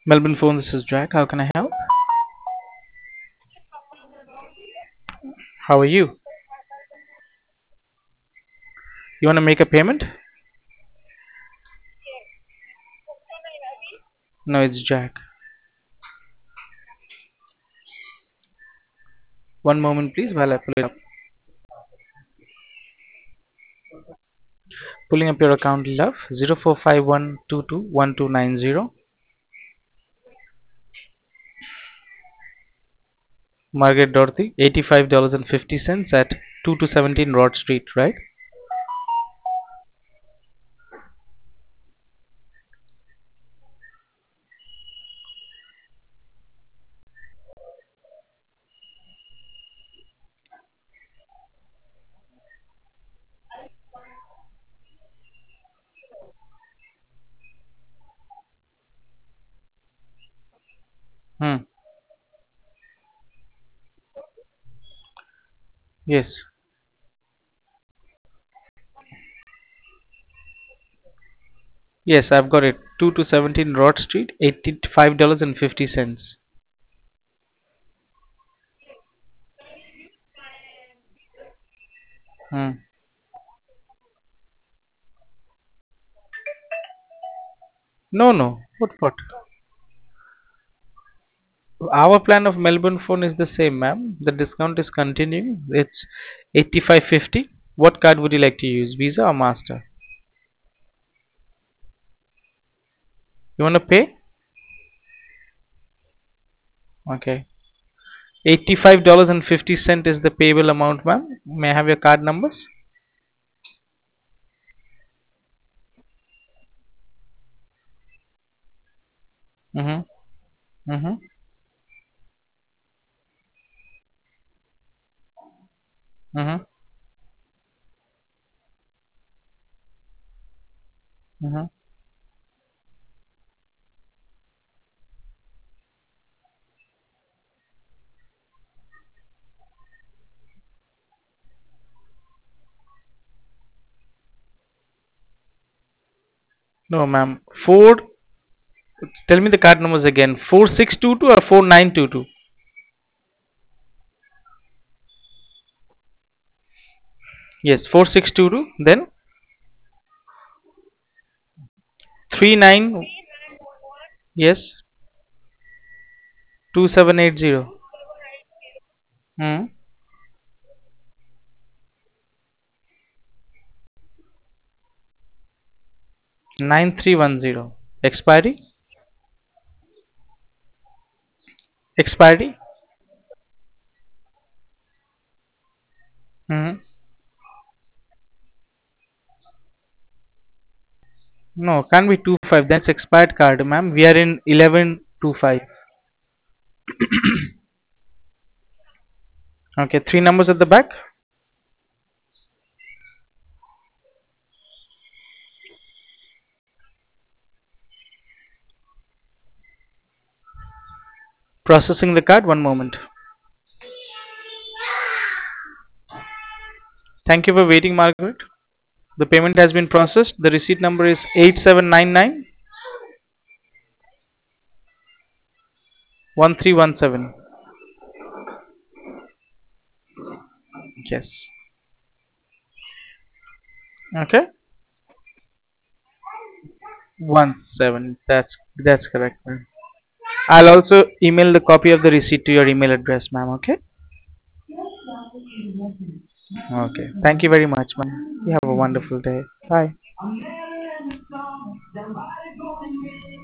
Melbourne phone, this is Jack. How can I help? How are you? You want to make a payment? No, it's Jack. One moment, please, while I pull it up. Pulling up your account, love. 0451221290. Margaret Dorothy, $85.50 at 2 to 17 Rod Street, right? Hmm. Yes. Yes, I've got it. 2 to 17 Rod Street, $85.50. Hmm. No, no. What? Our plan of Melbourne phone is the same, ma'am. The discount is continuing. It's 85.50. What card would you like to use? Visa or Master? You want to pay? Okay. $85.50 is the payable amount, ma'am. May I have your card numbers? Mm-hmm. Mm-hmm. Mm-hmm. Mm-hmm. No, ma'am. Tell me the card numbers again. 4622 or 4922? Yes, 4622. Then 39. Yes, 2780. Hmm. 9310. Expiry? Expiry? Hmm. No, can't be 25. That's expired card, ma'am. We are in 1125. Okay, three numbers at the back. Processing the card. One moment. Thank you for waiting, Margaret. The payment has been processed. The receipt number is 8799 1317. Yes. Okay. 17. That's correct, ma'am. I'll also email the copy of the receipt to your email address, ma'am. Okay. Okay. Thank you very much, ma'am. You have a wonderful day. Bye.